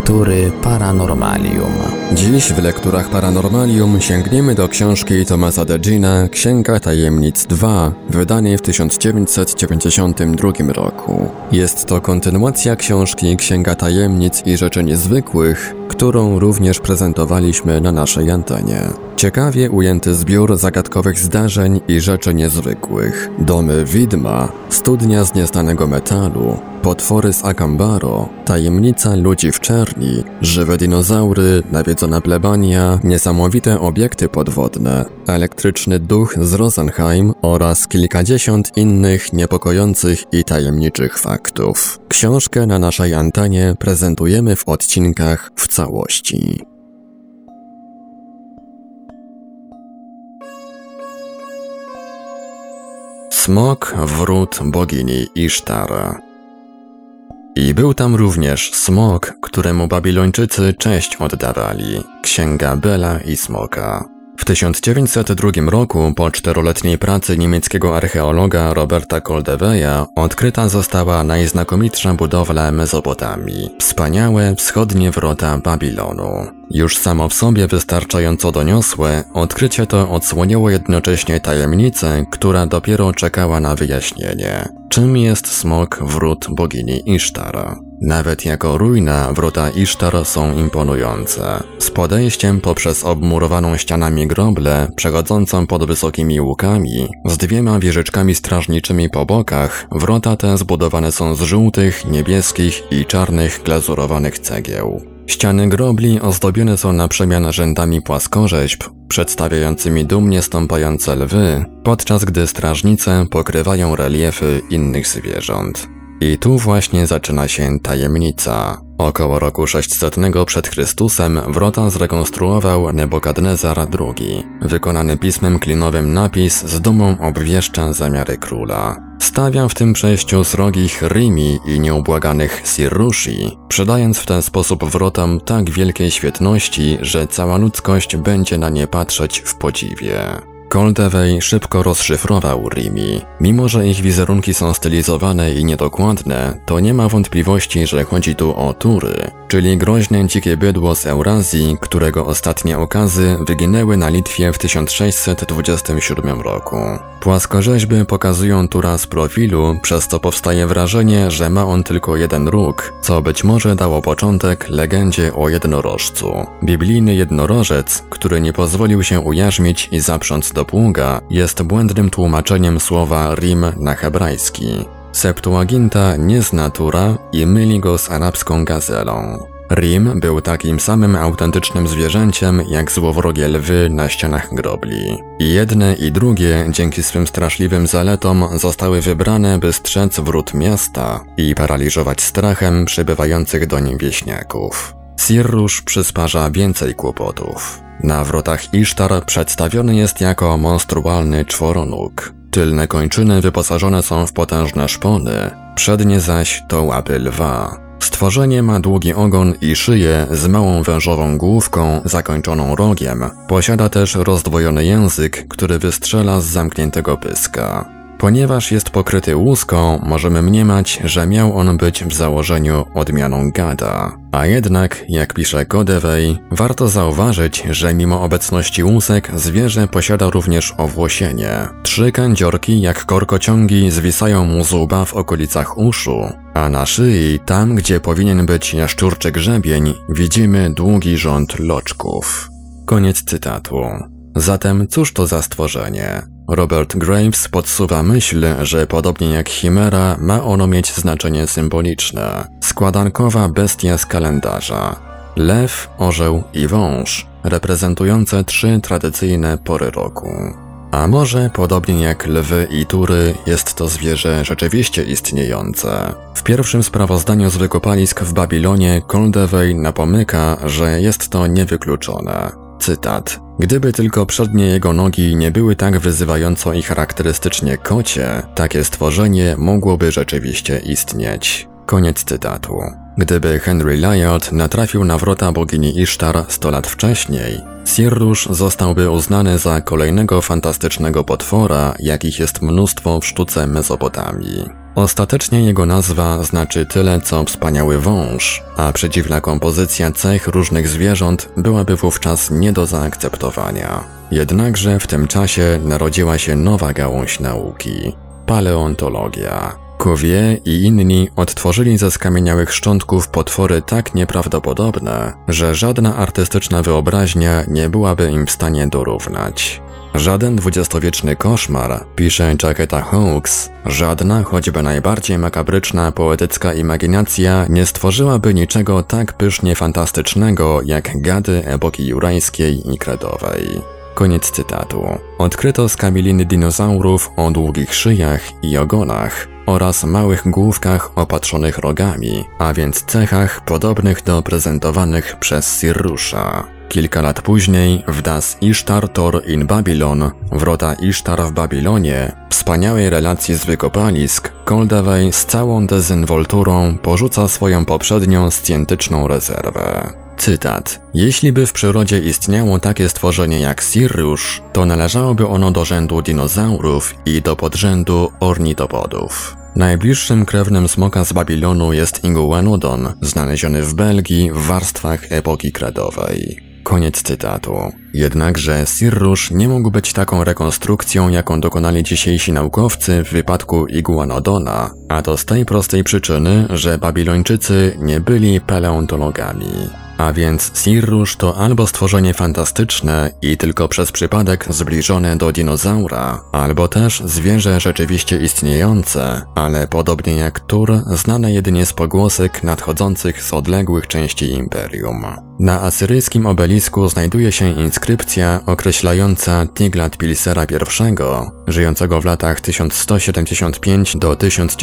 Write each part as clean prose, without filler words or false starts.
Lektury Paranormalium. Dziś w Lekturach Paranormalium sięgniemy do książki Thomasa Degina Księga Tajemnic 2, wydanej w 1992 roku. Jest to kontynuacja książki Księga Tajemnic i Rzeczy Niezwykłych, którą również prezentowaliśmy na naszej antenie. Ciekawie ujęty zbiór zagadkowych zdarzeń i rzeczy niezwykłych. Domy widma, studnia z nieznanego metalu, potwory z Akambaro, tajemnica ludzi w czerni, żywe dinozaury, nawiedzona plebania, niesamowite obiekty podwodne, elektryczny duch z Rosenheim oraz kilkadziesiąt innych niepokojących i tajemniczych faktów. Książkę na naszej antenie prezentujemy w odcinkach w całości. Smok wrót bogini Isztar. I był tam również smok, któremu Babilończycy cześć oddawali. Księga Bela i Smoka. W 1902 roku, po 4-letniej pracy niemieckiego archeologa Roberta Koldeweja, odkryta została najznakomitsza budowla Mezopotamii. Wspaniałe wschodnie wrota Babilonu. Już samo w sobie wystarczająco doniosłe, odkrycie to odsłoniło jednocześnie tajemnicę, która dopiero czekała na wyjaśnienie. Czym jest smok wrót bogini Isztar? Nawet jako ruina wrota Isztar są imponujące. Z podejściem poprzez obmurowaną ścianami groblę, przechodzącą pod wysokimi łukami, z 2 wieżyczkami strażniczymi po bokach, wrota te zbudowane są z żółtych, niebieskich i czarnych glazurowanych cegieł. Ściany grobli ozdobione są na przemian rzędami płaskorzeźb, przedstawiającymi dumnie stąpające lwy, podczas gdy strażnice pokrywają reliefy innych zwierząt. I tu właśnie zaczyna się tajemnica. Około roku 600 przed Chrystusem wrota zrekonstruował Nebukadnezar II. Wykonany pismem klinowym napis z dumą obwieszcza zamiary króla. Stawia w tym przejściu srogich Rimi i nieubłaganych Sirrushi, przydając w ten sposób wrotom tak wielkiej świetności, że cała ludzkość będzie na nie patrzeć w podziwie. Koldewey szybko rozszyfrował Rimi. Mimo że ich wizerunki są stylizowane i niedokładne, to nie ma wątpliwości, że chodzi tu o Tury, czyli groźne dzikie bydło z Eurazji, którego ostatnie okazy wyginęły na Litwie w 1627 roku. Płaskorzeźby pokazują Tura z profilu, przez co powstaje wrażenie, że ma on tylko jeden róg, co być może dało początek legendzie o jednorożcu. Biblijny jednorożec, który nie pozwolił się ujarzmić i zaprząc do pługa, jest błędnym tłumaczeniem słowa Rim na hebrajski. Septuaginta nie zna Tura i myli go z arabską gazelą. Rim był takim samym autentycznym zwierzęciem jak złowrogie lwy na ścianach grobli. I jedne i drugie dzięki swym straszliwym zaletom zostały wybrane, by strzec wrót miasta i paraliżować strachem przybywających do nim wieśniaków. Sirrusz przysparza więcej kłopotów. Na wrotach Isztar przedstawiony jest jako monstrualny czworonóg. Tylne kończyny wyposażone są w potężne szpony, przednie zaś to łapy lwa. Stworzenie ma długi ogon i szyję z małą wężową główką zakończoną rogiem. Posiada też rozdwojony język, który wystrzela z zamkniętego pyska. Ponieważ jest pokryty łuską, możemy mniemać, że miał on być w założeniu odmianą gada. A jednak, jak pisze Koldewey, warto zauważyć, że mimo obecności łusek zwierzę posiada również owłosienie. 3 kędziorki jak korkociągi zwisają mu z łba w okolicach uszu, a na szyi, tam gdzie powinien być jaszczurczy grzebień, widzimy długi rząd loczków. Koniec cytatu. Zatem cóż to za stworzenie? Robert Graves podsuwa myśl, że podobnie jak chimera ma ono mieć znaczenie symboliczne. Składankowa bestia z kalendarza. Lew, orzeł i wąż, reprezentujące 3 tradycyjne pory roku. A może, podobnie jak lwy i tury, jest to zwierzę rzeczywiście istniejące. W pierwszym sprawozdaniu z wykopalisk w Babilonie Koldewey napomyka, że jest to niewykluczone. Cytat. Gdyby tylko przednie jego nogi nie były tak wyzywająco i charakterystycznie kocie, takie stworzenie mogłoby rzeczywiście istnieć. Koniec cytatu. Gdyby Henry Layard natrafił na wrota bogini Isztar 100 lat wcześniej, Sirrusz zostałby uznany za kolejnego fantastycznego potwora, jakich jest mnóstwo w sztuce Mezopotamii. Ostatecznie jego nazwa znaczy tyle co wspaniały wąż, a przedziwna kompozycja cech różnych zwierząt byłaby wówczas nie do zaakceptowania. Jednakże w tym czasie narodziła się nowa gałąź nauki – paleontologia. Cuvier i inni odtworzyli ze skamieniałych szczątków potwory tak nieprawdopodobne, że żadna artystyczna wyobraźnia nie byłaby im w stanie dorównać. Żaden dwudziestowieczny koszmar, pisze Jacquetta Hawkes, żadna, choćby najbardziej makabryczna poetycka imaginacja nie stworzyłaby niczego tak pysznie fantastycznego jak gady epoki jurajskiej i kredowej. Koniec cytatu. Odkryto skamieliny dinozaurów o długich szyjach i ogonach oraz małych główkach opatrzonych rogami, a więc cechach podobnych do prezentowanych przez Sirrusza. Kilka lat później w Das Ishtar Tor in Babylon, wrota Isztar w Babilonie, wspaniałej relacji z wykopalisk, Koldewey z całą dezynwolturą porzuca swoją poprzednią scjentyczną rezerwę. Cytat. Jeśli by w przyrodzie istniało takie stworzenie jak Sirrusz, to należałoby ono do rzędu dinozaurów i do podrzędu ornitopodów. Najbliższym krewnym smoka z Babilonu jest Iguanodon, znaleziony w Belgii w warstwach epoki kredowej. Koniec cytatu. Jednakże Sirrusz nie mógł być taką rekonstrukcją, jaką dokonali dzisiejsi naukowcy w wypadku Iguanodona, a to z tej prostej przyczyny, że Babilończycy nie byli paleontologami. A więc Sirrusz to albo stworzenie fantastyczne i tylko przez przypadek zbliżone do dinozaura, albo też zwierzę rzeczywiście istniejące, ale podobnie jak Tur, znane jedynie z pogłosek nadchodzących z odległych części imperium. Na asyryjskim obelisku znajduje się inskrypcja określająca Tiglat-Pilesera I, żyjącego w latach 1175 do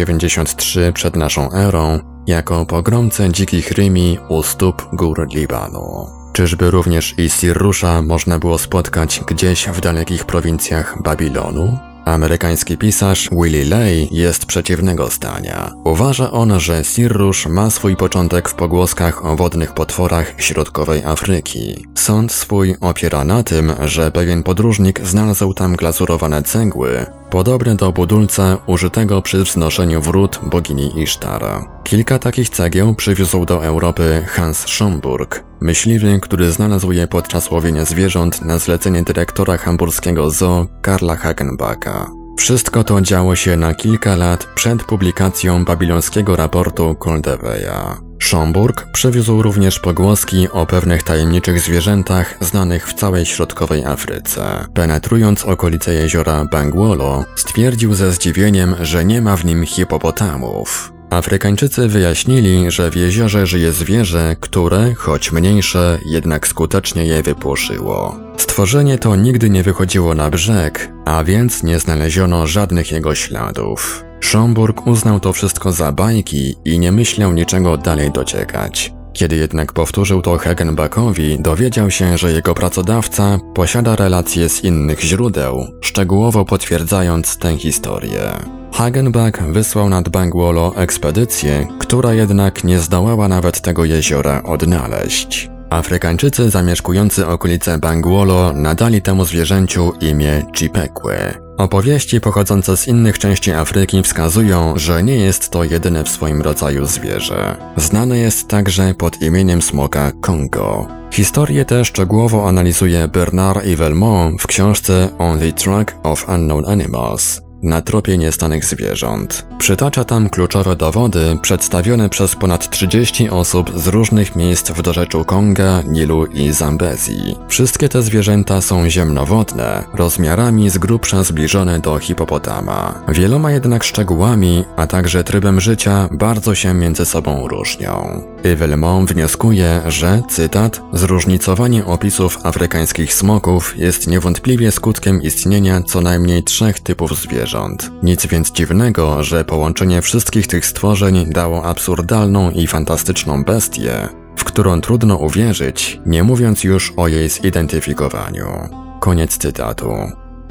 1093 przed naszą erą, jako pogromcę dzikich rymi u stóp gór Libanu. Czyżby również i Sirrusza można było spotkać gdzieś w dalekich prowincjach Babilonu? Amerykański pisarz Willie Ley jest przeciwnego zdania. Uważa on, że Sirrusz ma swój początek w pogłoskach o wodnych potworach środkowej Afryki. Sąd swój opiera na tym, że pewien podróżnik znalazł tam glazurowane cegły, podobne do budulca użytego przy wznoszeniu wrót bogini Isztar. Kilka takich cegieł przywiózł do Europy Hans Schomburg, myśliwy, który znalazł je podczas łowienia zwierząt na zlecenie dyrektora hamburskiego zoo Karla Hagenbacka. Wszystko to działo się na kilka lat przed publikacją babilońskiego raportu Koldeweya. Schomburg przywiózł również pogłoski o pewnych tajemniczych zwierzętach znanych w całej środkowej Afryce. Penetrując okolice jeziora Bangwolo, stwierdził ze zdziwieniem, że nie ma w nim hipopotamów. Afrykańczycy wyjaśnili, że w jeziorze żyje zwierzę, które, choć mniejsze, jednak skutecznie je wypłoszyło. Stworzenie to nigdy nie wychodziło na brzeg, a więc nie znaleziono żadnych jego śladów. Schomburg uznał to wszystko za bajki i nie myślał niczego dalej dociekać. Kiedy jednak powtórzył to Hagenbackowi, dowiedział się, że jego pracodawca posiada relacje z innych źródeł, szczegółowo potwierdzając tę historię. Hagenbach wysłał nad Bangwolo ekspedycję, która jednak nie zdołała nawet tego jeziora odnaleźć. Afrykańczycy zamieszkujący okolice Bangwolo nadali temu zwierzęciu imię Chipekwe. Opowieści pochodzące z innych części Afryki wskazują, że nie jest to jedyne w swoim rodzaju zwierzę. Znane jest także pod imieniem smoka Kongo. Historię tę szczegółowo analizuje Bernard Yvelmont w książce On the Track of Unknown Animals. Na tropie nieznanych zwierząt. Przytacza tam kluczowe dowody przedstawione przez ponad 30 osób z różnych miejsc w dorzeczu Konga, Nilu i Zambezji. Wszystkie te zwierzęta są ziemnowodne, rozmiarami z grubsza zbliżone do hipopotama. Wieloma jednak szczegółami, a także trybem życia bardzo się między sobą różnią. Yvelmont wnioskuje, że, cytat, zróżnicowanie opisów afrykańskich smoków jest niewątpliwie skutkiem istnienia co najmniej 3 typów zwierząt. Nic więc dziwnego, że połączenie wszystkich tych stworzeń dało absurdalną i fantastyczną bestię, w którą trudno uwierzyć, nie mówiąc już o jej zidentyfikowaniu. Koniec cytatu.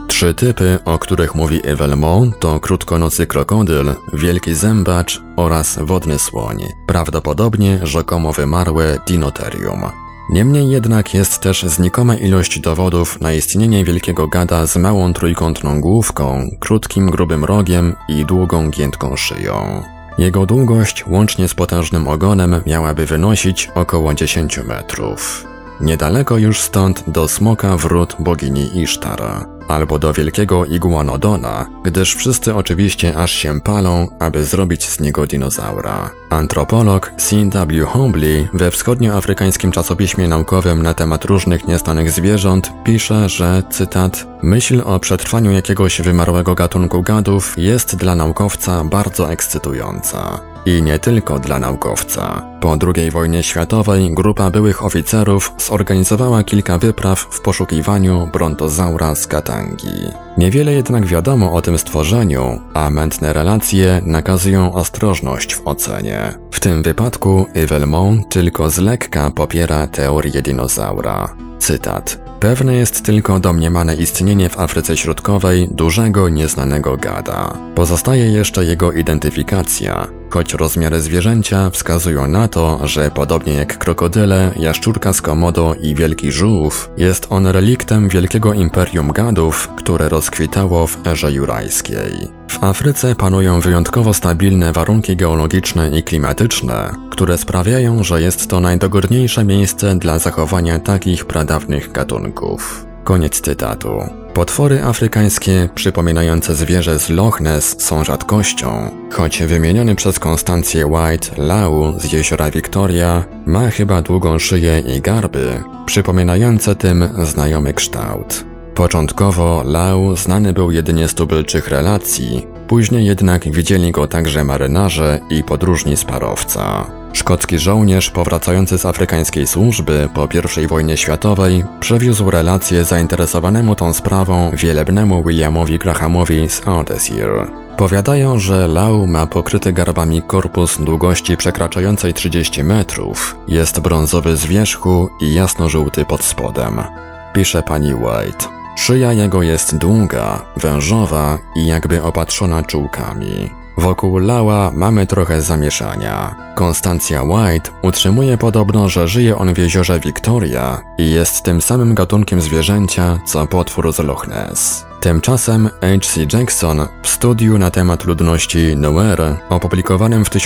3 typy, o których mówi Evelmont, to krótkonocy krokodyl, wielki zębacz oraz wodny słoń, prawdopodobnie rzekomo wymarłe Dinotherium. Niemniej jednak jest też znikoma ilość dowodów na istnienie wielkiego gada z małą trójkątną główką, krótkim grubym rogiem i długą giętką szyją. Jego długość łącznie z potężnym ogonem miałaby wynosić około 10 metrów. Niedaleko już stąd do smoka wrót bogini Isztar, albo do wielkiego iguanodona, gdyż wszyscy oczywiście aż się palą, aby zrobić z niego dinozaura. Antropolog C.W. Hobley we wschodnioafrykańskim czasopiśmie naukowym na temat różnych nieznanych zwierząt pisze, że, cytat, myśl o przetrwaniu jakiegoś wymarłego gatunku gadów jest dla naukowca bardzo ekscytująca. I nie tylko dla naukowca. Po II wojnie światowej grupa byłych oficerów zorganizowała kilka wypraw w poszukiwaniu brontozaura z Katangi. Niewiele jednak wiadomo o tym stworzeniu, a mętne relacje nakazują ostrożność w ocenie. W tym wypadku Evelmont tylko z lekka popiera teorię dinozaura. Cytat. Pewne jest tylko domniemane istnienie w Afryce Środkowej dużego, nieznanego gada. Pozostaje jeszcze jego identyfikacja, choć rozmiary zwierzęcia wskazują na to, że podobnie jak krokodyle, jaszczurka z Komodo i wielki żółw, jest on reliktem wielkiego imperium gadów, które rozkwitało w erze jurajskiej. W Afryce panują wyjątkowo stabilne warunki geologiczne i klimatyczne, które sprawiają, że jest to najdogodniejsze miejsce dla zachowania takich pradawnych gatunków. Koniec cytatu. Potwory afrykańskie przypominające zwierzę z Loch Ness są rzadkością, choć wymieniony przez Konstancję White Lau z jeziora Victoria ma chyba długą szyję i garby, przypominające tym znajomy kształt. Początkowo Lau znany był jedynie z tubylczych relacji, później jednak widzieli go także marynarze i podróżni z parowca. Szkocki żołnierz powracający z afrykańskiej służby po I wojnie światowej przewiózł relacje zainteresowanemu tą sprawą wielebnemu Williamowi Grahamowi z Ardersier. Powiadają, że Lau ma pokryty garbami korpus długości przekraczającej 30 metrów, jest brązowy z wierzchu i jasno-żółty pod spodem. Pisze pani White. Szyja jego jest długa, wężowa i jakby opatrzona czułkami. Wokół Laua mamy trochę zamieszania. Konstancja White utrzymuje podobno, że żyje on w jeziorze Victoria i jest tym samym gatunkiem zwierzęcia, co potwór z Loch Ness. Tymczasem H.C. Jackson w studiu na temat ludności Nuer, opublikowanym w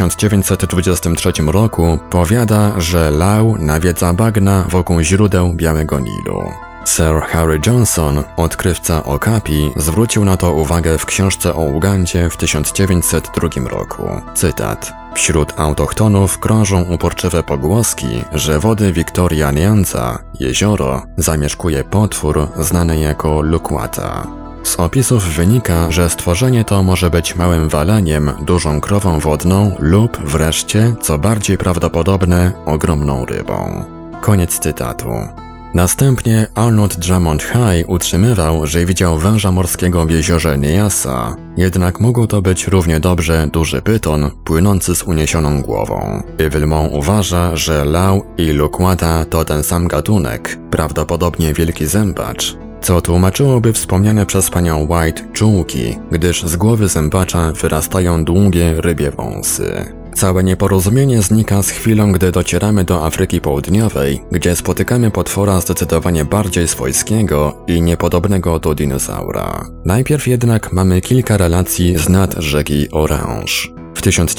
1923 roku, powiada, że Lau nawiedza bagna wokół źródeł Białego Nilu. Sir Harry Johnson, odkrywca Okapi, zwrócił na to uwagę w książce o Ugandzie w 1902 roku. Cytat. Wśród autochtonów krążą uporczywe pogłoski, że wody Victoria Nyanza, jezioro, zamieszkuje potwór znany jako Lukwata. Z opisów wynika, że stworzenie to może być małym waleniem, dużą krową wodną lub wreszcie, co bardziej prawdopodobne, ogromną rybą. Koniec cytatu. Następnie Arnold Drummond High utrzymywał, że widział węża morskiego w jeziorze Nyassa, jednak mógł to być równie dobrze duży pyton płynący z uniesioną głową. Evelmont uważa, że Lau i Lukwata to ten sam gatunek, prawdopodobnie wielki zębacz, co tłumaczyłoby wspomniane przez panią White czułki, gdyż z głowy zębacza wyrastają długie rybie wąsy. Całe nieporozumienie znika z chwilą, gdy docieramy do Afryki Południowej, gdzie spotykamy potwora zdecydowanie bardziej swojskiego i niepodobnego do dinozaura. Najpierw jednak mamy kilka relacji z nad rzeki Orange. W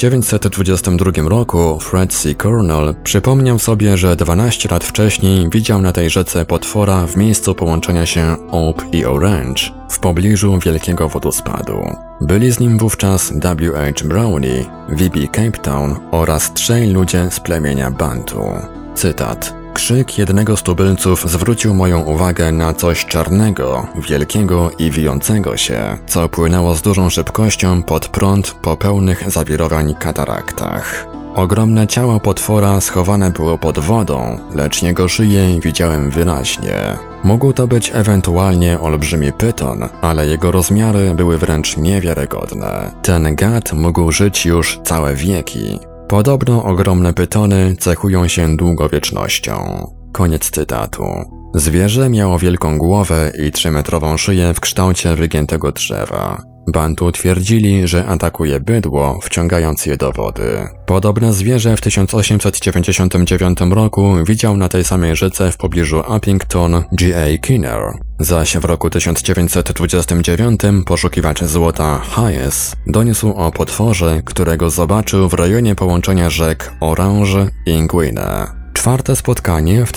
1922 roku Fred C. Cornell przypomniał sobie, że 12 lat wcześniej widział na tej rzece potwora w miejscu połączenia się Ob i Orange, w pobliżu wielkiego wodospadu. Byli z nim wówczas W.H. Brownie, V.B. Cape Town oraz 3 ludzie z plemienia Bantu. Cytat. Krzyk jednego z tubylców zwrócił moją uwagę na coś czarnego, wielkiego i wijącego się, co płynęło z dużą szybkością pod prąd po pełnych zawirowań kataraktach. Ogromne ciało potwora schowane było pod wodą, lecz jego szyję widziałem wyraźnie. Mógł to być ewentualnie olbrzymi pyton, ale jego rozmiary były wręcz niewiarygodne. Ten gad mógł żyć już całe wieki. Podobno ogromne pytony cechują się długowiecznością. Koniec cytatu. Zwierzę miało wielką głowę i 3-metrową szyję w kształcie wygiętego drzewa. Bantu twierdzili, że atakuje bydło, wciągając je do wody. Podobne zwierzę w 1899 roku widział na tej samej rzece w pobliżu Uppington G.A. Kinner. Zaś w roku 1929 poszukiwacz złota Hayes doniósł o potworze, którego zobaczył w rejonie połączenia rzek Orange i Gwynedd. Czwarte spotkanie w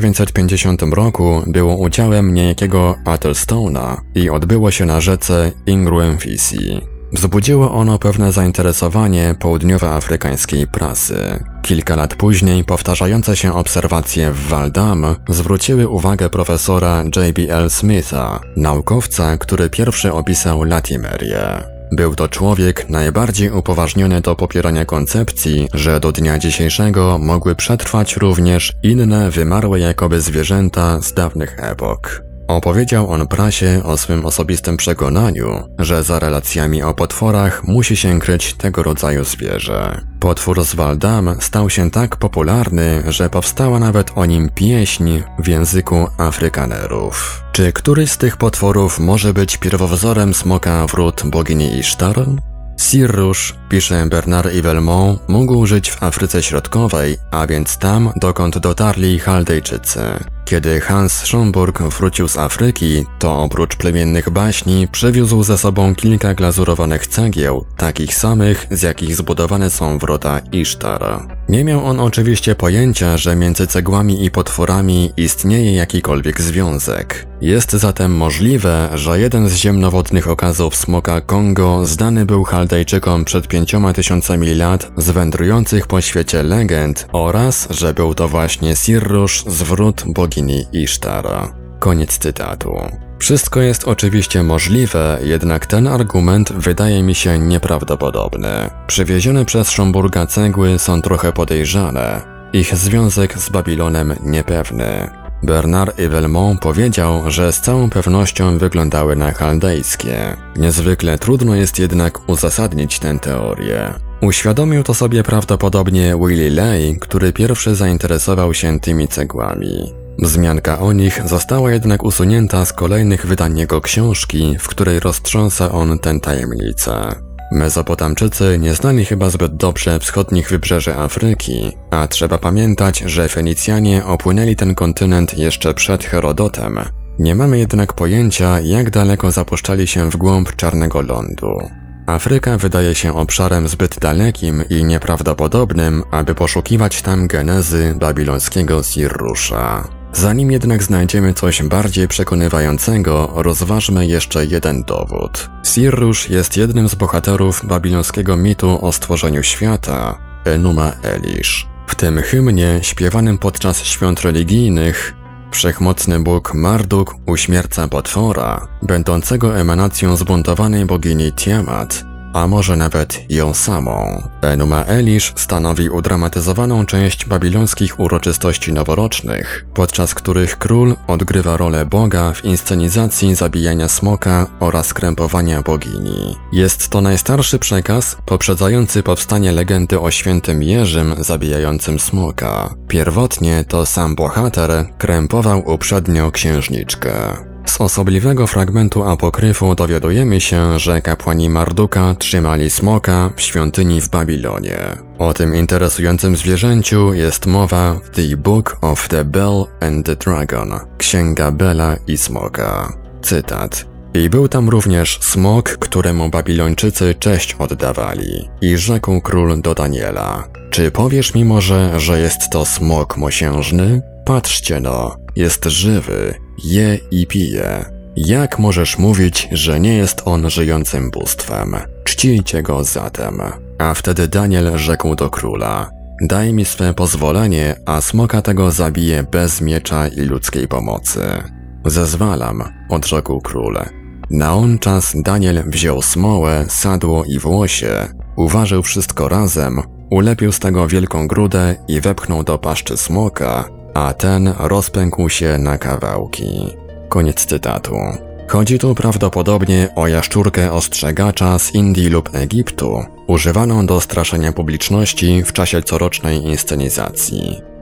1950 roku było udziałem niejakiego Athelstone'a i odbyło się na rzece Ingruenfisi. Wzbudziło ono pewne zainteresowanie południowoafrykańskiej prasy. Kilka lat później powtarzające się obserwacje w Val d'Am zwróciły uwagę profesora J.B.L. Smitha, naukowca, który pierwszy opisał Latimerię. Był to człowiek najbardziej upoważniony do popierania koncepcji, że do dnia dzisiejszego mogły przetrwać również inne wymarłe jakoby zwierzęta z dawnych epok. Opowiedział on prasie o swym osobistym przekonaniu, że za relacjami o potworach musi się kryć tego rodzaju zwierzę. Potwór z Val d'Am stał się tak popularny, że powstała nawet o nim pieśń w języku Afrykanerów. Czy któryś z tych potworów może być pierwowzorem smoka wrót bogini Isztar? Sirrusz, pisze Bernard Yvelmont, mógł żyć w Afryce Środkowej, a więc tam, dokąd dotarli Chaldejczycy. Kiedy Hans Schomburg wrócił z Afryki, to oprócz plemiennych baśni przywiózł ze sobą kilka glazurowanych cegieł, takich samych, z jakich zbudowane są wrota Isztar. Nie miał on oczywiście pojęcia, że między cegłami i potworami istnieje jakikolwiek związek. Jest zatem możliwe, że jeden z ziemnowodnych okazów smoka Kongo znany był Chaldejczykom przed 5000 lat z wędrujących po świecie legend oraz, że był to właśnie Sirrusz z wrót bogini Isztar. Koniec cytatu. Wszystko jest oczywiście możliwe, jednak ten argument wydaje mi się nieprawdopodobny. Przywiezione przez Schomburga cegły są trochę podejrzane. Ich związek z Babilonem niepewny. Bernard Yvelmont powiedział, że z całą pewnością wyglądały na chaldejskie. Niezwykle trudno jest jednak uzasadnić tę teorię. Uświadomił to sobie prawdopodobnie Willy Ley, który pierwszy zainteresował się tymi cegłami. Wzmianka o nich została jednak usunięta z kolejnych wydań jego książki, w której roztrząsa on tę tajemnicę. Mezopotamczycy nie znali chyba zbyt dobrze wschodnich wybrzeży Afryki, a trzeba pamiętać, że Fenicjanie opłynęli ten kontynent jeszcze przed Herodotem. Nie mamy jednak pojęcia, jak daleko zapuszczali się w głąb Czarnego Lądu. Afryka wydaje się obszarem zbyt dalekim i nieprawdopodobnym, aby poszukiwać tam genezy babilońskiego Sirrusza. Zanim jednak znajdziemy coś bardziej przekonywającego, rozważmy jeszcze jeden dowód. Sirrusz jest jednym z bohaterów babilońskiego mitu o stworzeniu świata, Enuma Elish. W tym hymnie, śpiewanym podczas świąt religijnych, wszechmocny Bóg Marduk uśmierca potwora, będącego emanacją zbuntowanej bogini Tiamat, a może nawet ją samą. Enuma Elish stanowi udramatyzowaną część babilońskich uroczystości noworocznych, podczas których król odgrywa rolę Boga w inscenizacji zabijania smoka oraz krępowania bogini. Jest to najstarszy przekaz poprzedzający powstanie legendy o świętym Jerzym zabijającym smoka. Pierwotnie to sam bohater krępował uprzednio księżniczkę. Z osobliwego fragmentu apokryfu dowiadujemy się, że kapłani Marduka trzymali smoka w świątyni w Babilonie. O tym interesującym zwierzęciu jest mowa w The Book of the Bell and the Dragon, Księga Bela i Smoka. Cytat. I był tam również smok, któremu Babilończycy cześć oddawali. I rzekł król do Daniela: czy powiesz mi może, że jest to smok mosiężny? Patrzcie no, jest żywy, je i pije. Jak możesz mówić, że nie jest on żyjącym bóstwem? Czcijcie go zatem. A wtedy Daniel rzekł do króla: daj mi swe pozwolenie, a smoka tego zabiję bez miecza i ludzkiej pomocy. Zezwalam, odrzekł król. Na on czas Daniel wziął smołę, sadło i włosie, uważył wszystko razem, ulepił z tego wielką grudę i wepchnął do paszczy smoka, a ten rozpękł się na kawałki. Koniec cytatu. Chodzi tu prawdopodobnie o jaszczurkę ostrzegacza z Indii lub Egiptu, używaną do straszenia publiczności w czasie corocznej inscenizacji.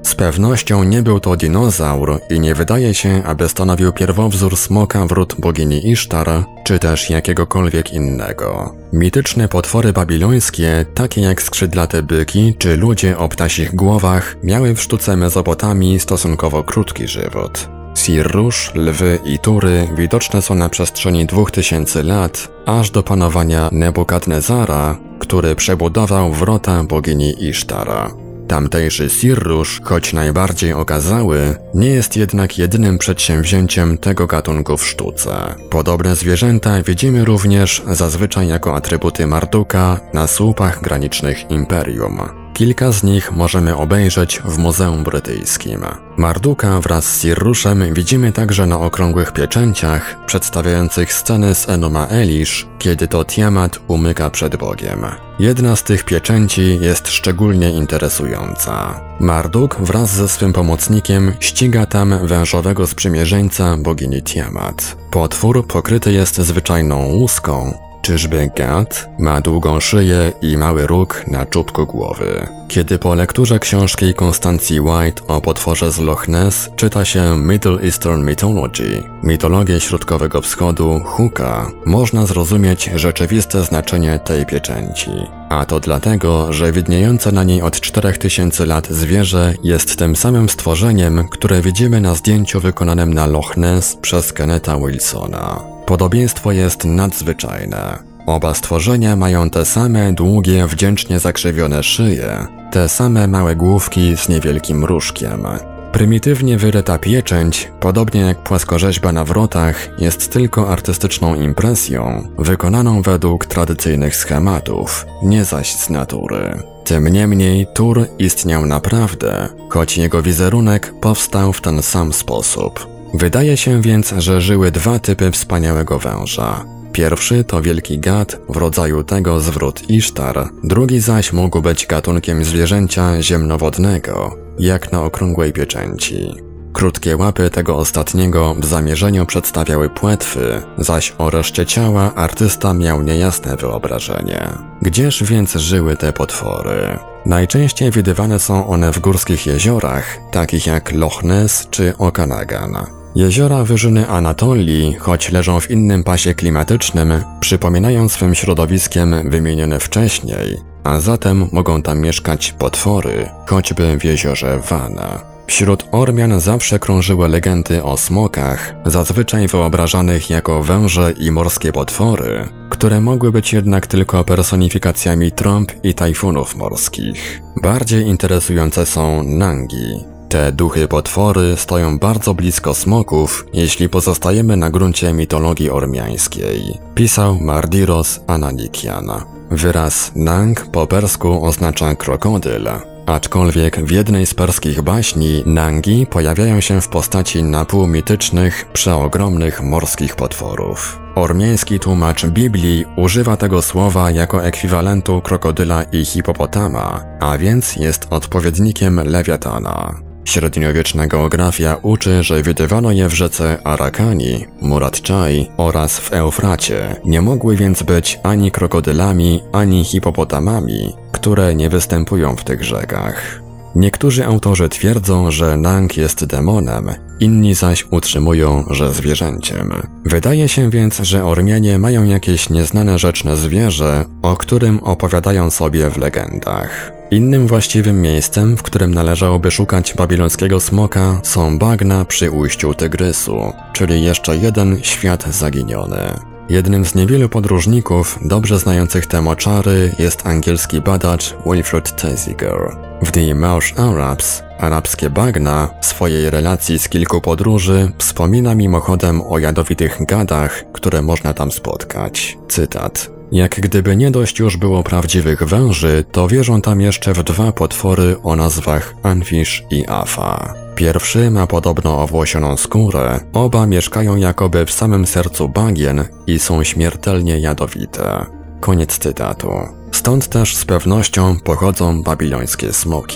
Z pewnością nie był to dinozaur i nie wydaje się, aby stanowił pierwowzór smoka wrót bogini Isztar, czy też jakiegokolwiek innego. Mityczne potwory babilońskie, takie jak skrzydlate byki czy ludzie o ptasich głowach, miały w sztuce Mezopotamii stosunkowo krótki żywot. Sirrusz, lwy i tury widoczne są na przestrzeni 2000 lat, aż do panowania Nebukadnezara, który przebudował wrota bogini Isztara. Tamtejszy Sirrusz, choć najbardziej okazały, nie jest jednak jedynym przedsięwzięciem tego gatunku w sztuce. Podobne zwierzęta widzimy również zazwyczaj jako atrybuty Marduka na słupach granicznych imperium. Kilka z nich możemy obejrzeć w Muzeum Brytyjskim. Marduka wraz z Sirruszem widzimy także na okrągłych pieczęciach przedstawiających sceny z Enuma Elish, kiedy to Tiamat umyka przed Bogiem. Jedna z tych pieczęci jest szczególnie interesująca. Marduk wraz ze swym pomocnikiem ściga tam wężowego sprzymierzeńca bogini Tiamat. Potwór pokryty jest zwyczajną łuską. Czyżby gad ma długą szyję i mały róg na czubku głowy? Kiedy po lekturze książki Konstancji White o potworze z Loch Ness czyta się Middle Eastern Mythology, mitologię Środkowego Wschodu, Hooka, można zrozumieć rzeczywiste znaczenie tej pieczęci. A to dlatego, że widniejące na niej od 4000 lat zwierzę jest tym samym stworzeniem, które widzimy na zdjęciu wykonanym na Loch Ness przez Kennetha Wilsona. Podobieństwo jest nadzwyczajne. Oba stworzenia mają te same długie, wdzięcznie zakrzywione szyje, te same małe główki z niewielkim różkiem. Prymitywnie wyryta pieczęć, podobnie jak płaskorzeźba na wrotach, jest tylko artystyczną impresją, wykonaną według tradycyjnych schematów, nie zaś z natury. Tym niemniej Tur istniał naprawdę, choć jego wizerunek powstał w ten sam sposób. Wydaje się więc, że żyły dwa typy wspaniałego węża. Pierwszy to wielki gad w rodzaju tego z wrót Isztar, drugi zaś mógł być gatunkiem zwierzęcia ziemnowodnego, jak na okrągłej pieczęci. Krótkie łapy tego ostatniego w zamierzeniu przedstawiały płetwy, zaś o reszcie ciała artysta miał niejasne wyobrażenie. Gdzież więc żyły te potwory? Najczęściej widywane są one w górskich jeziorach, takich jak Loch Ness czy Okanagan. Jeziora wyżyny Anatolii, choć leżą w innym pasie klimatycznym, przypominają swym środowiskiem wymienione wcześniej, a zatem mogą tam mieszkać potwory, choćby w jeziorze Van. Wśród Ormian zawsze krążyły legendy o smokach, zazwyczaj wyobrażanych jako węże i morskie potwory, które mogły być jednak tylko personifikacjami trąb i tajfunów morskich. Bardziej interesujące są nangi. Te duchy potwory stoją bardzo blisko smoków, jeśli pozostajemy na gruncie mitologii ormiańskiej, pisał Mardiros Ananikian. Wyraz nang po persku oznacza krokodyl, aczkolwiek w jednej z perskich baśni nangi pojawiają się w postaci napół mitycznych, przeogromnych morskich potworów. Ormiański tłumacz Biblii używa tego słowa jako ekwiwalentu krokodyla i hipopotama, a więc jest odpowiednikiem lewiatana. Średniowieczna geografia uczy, że widywano je w rzece Arakani, Muradczaj oraz w Eufracie, nie mogły więc być ani krokodylami, ani hipopotamami, które nie występują w tych rzekach. Niektórzy autorzy twierdzą, że Nang jest demonem, inni zaś utrzymują, że zwierzęciem. Wydaje się więc, że Ormianie mają jakieś nieznane rzeczne zwierzę, o którym opowiadają sobie w legendach. Innym właściwym miejscem, w którym należałoby szukać babilońskiego smoka, są bagna przy ujściu Tygrysu, czyli jeszcze jeden świat zaginiony. Jednym z niewielu podróżników dobrze znających te moczary jest angielski badacz Wilfred Thesiger. W The Marsh Arabs, arabskie bagna, w swojej relacji z kilku podróży wspomina mimochodem o jadowitych gadach, które można tam spotkać. Cytat. Jak gdyby nie dość już było prawdziwych węży, to wierzą tam jeszcze w dwa potwory o nazwach Anfish i Afa. Pierwszy ma podobno owłosioną skórę, oba mieszkają jakoby w samym sercu bagien i są śmiertelnie jadowite. Koniec cytatu. Stąd też z pewnością pochodzą babilońskie smoki.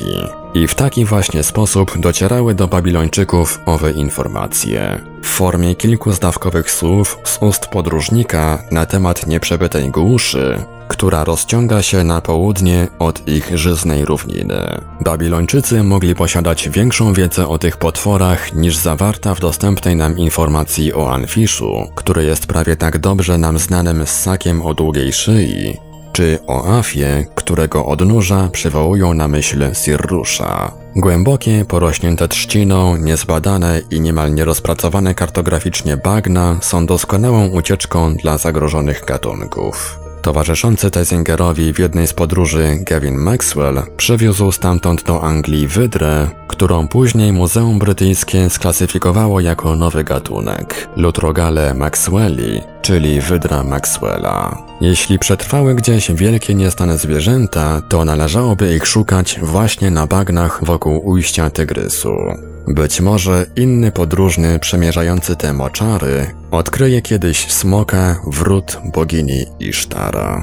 I w taki właśnie sposób docierały do Babilończyków owe informacje. W formie kilku zdawkowych słów z ust podróżnika na temat nieprzebytej głuszy, która rozciąga się na południe od ich żyznej równiny. Babilończycy mogli posiadać większą wiedzę o tych potworach niż zawarta w dostępnej nam informacji o Anfiszu, który jest prawie tak dobrze nam znanym ssakiem o długiej szyi, czy o Afie, którego odnóża przywołują na myśl Sirrusza. Głębokie, porośnięte trzciną, niezbadane i niemal nierozpracowane kartograficznie bagna są doskonałą ucieczką dla zagrożonych gatunków. Towarzyszący Teisingerowi w jednej z podróży Gavin Maxwell przywiózł stamtąd do Anglii wydrę, którą później Muzeum Brytyjskie sklasyfikowało jako nowy gatunek – Lutrogale maxwelli, czyli wydra Maxwella. Jeśli przetrwały gdzieś wielkie nieznane zwierzęta, to należałoby ich szukać właśnie na bagnach wokół ujścia Tygrysu. Być może inny podróżny przemierzający te moczary odkryje kiedyś smoka wrót bogini Isztara.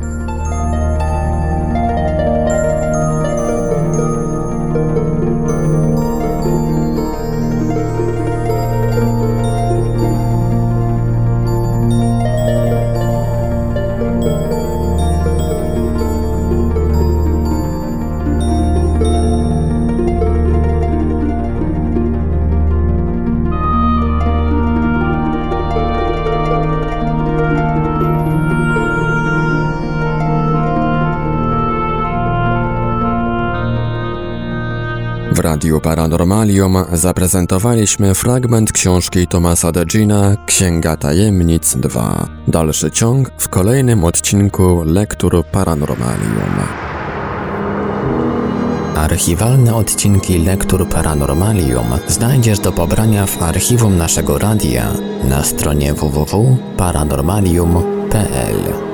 W Radiu Paranormalium zaprezentowaliśmy fragment książki Thomasa Degina Księga Tajemnic 2. Dalszy ciąg w kolejnym odcinku Lektur Paranormalium. Archiwalne odcinki Lektur Paranormalium znajdziesz do pobrania w archiwum naszego radia na stronie www.paranormalium.pl.